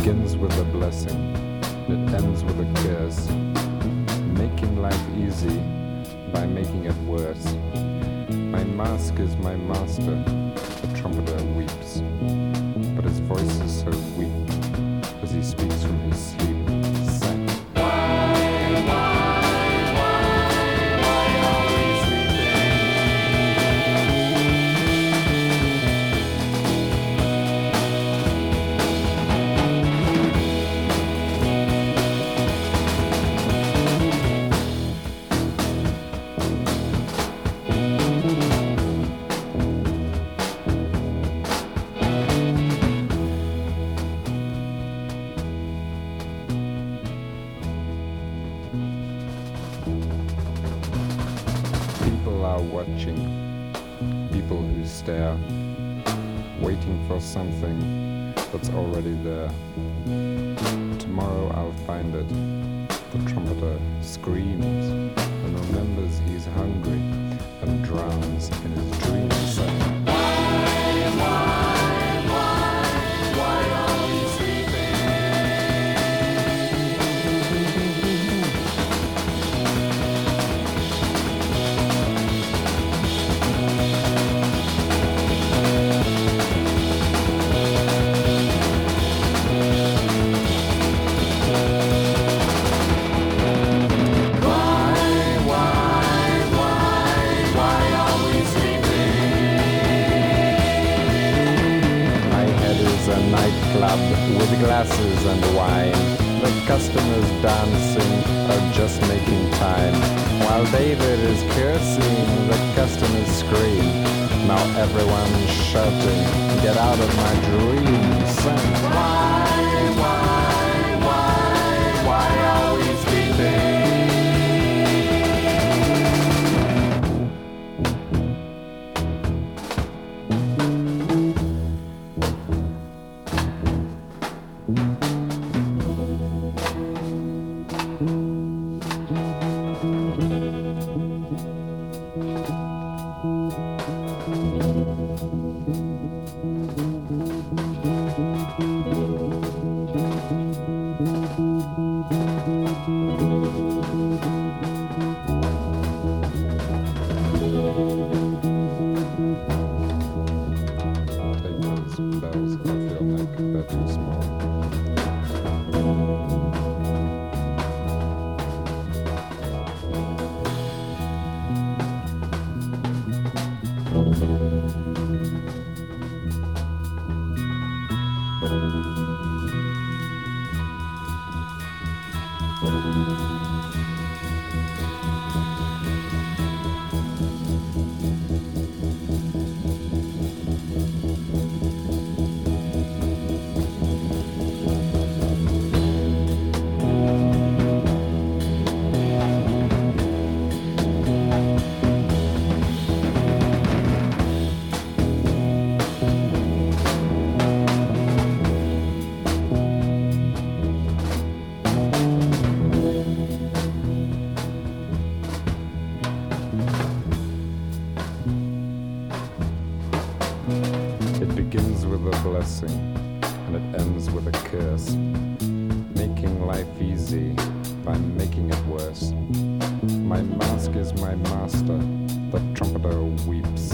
begins with a blessing, it ends with a curse. Making life easy by making it worse. My mask is my master, the trumpeter weeps, but his voice is so weak as he speaks from his sleep. Sang. People are watching, people who stare, waiting for something that's already there. Tomorrow I'll find it. The trumpeter screams and remembers he's hungry and drowns in his dreams. Saying, why are we sleeping? A nightclub with glasses and wine. The customers dancing are just making time. While David is cursing, the customers scream. Now everyone's shouting, get out of my dreams. And why are we sleeping? Bells, I feel like they're too small. It begins with a blessing, and it ends with a curse. Making life easy by making it worse. My mask is my master, the trumpeter weeps,